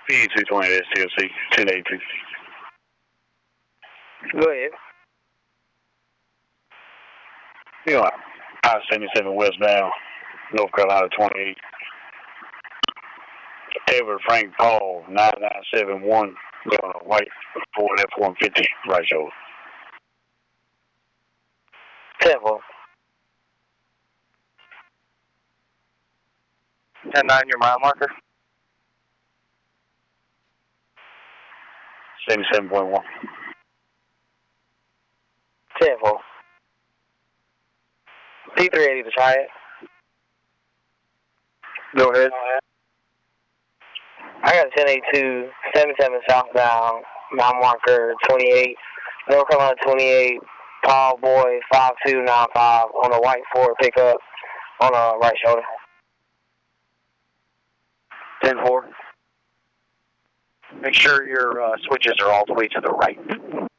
P220 STLC 1082. Go ahead. You know, I-77 westbound, North Carolina 28. Edward Frank Paul 9971. Going a white Ford F-150 right shoulder. 10-4. 10-9, your mile marker. 77.1. 10-4. P380 to try it. Go ahead. I got 1082, 77 southbound, mile marker 28, North Carolina 28, Paul Boy 5295 on a white Ford pickup on a right shoulder. 10-4. Make sure your switches are all the way to the right.